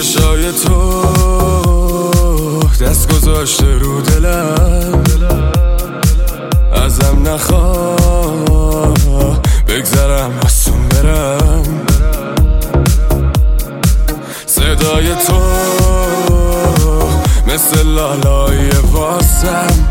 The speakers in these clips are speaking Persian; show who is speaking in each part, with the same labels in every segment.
Speaker 1: چشای تو دست گذاشته رو دلم، ازم نخواه بگذرم آسون برم. صدای تو مثل لالای واسم،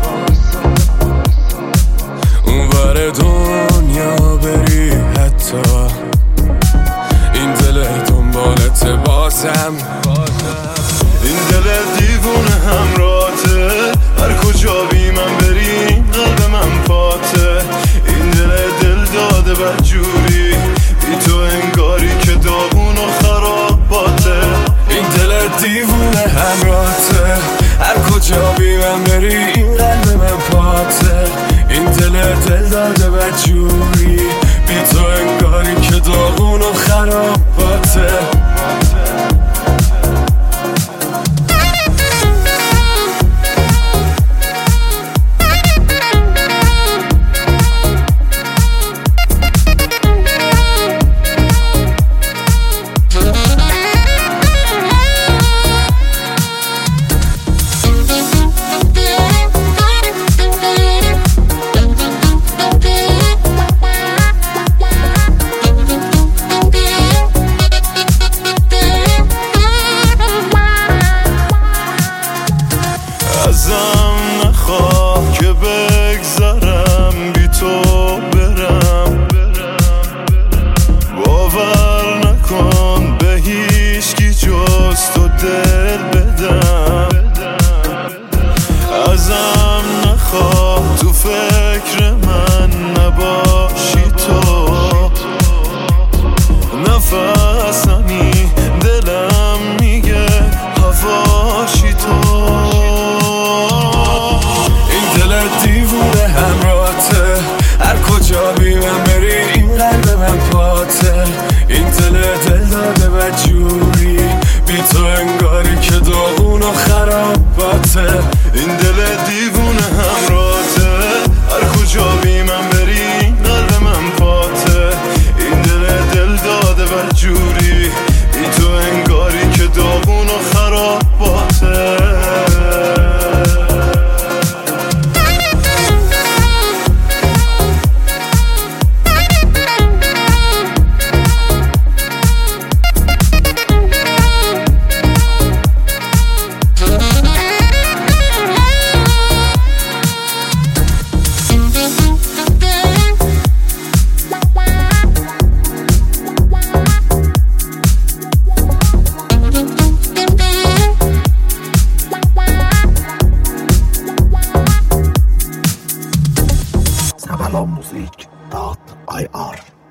Speaker 1: اونور دنیا بری حتی این دل دنبالت بازم.
Speaker 2: این دل دیوونه همراته، هر کجا بی من بری قلب من پاته. این دل داده بدجوری، بی تو انگاری که داغون و خراباته.
Speaker 1: این دل دیوونه همراته، هر کجا بی من بری این قلب من پاته. این دل داده بدجوری، بی تو انگاری که داغون و خراباته.
Speaker 2: ازم نخواه که بگذرم بی تو برم، باور نکن به هیچکی جز تو دل بدم. ازم نخواه تو فکر من نباشی تو، نفسمی دلم میگه هواشی تو.
Speaker 1: دیوونه همراته، هر کجا بی من بری این قلب من پاته. این دل داده بدجوری، بی تو انگاری که داغون و خراباته.
Speaker 2: این دل دیوونه همراته، هر کجا بی من بری قلب من پاته. این دل داده بدجوری، بی تو انگاری که داغون و خراباته.
Speaker 3: Musik.ir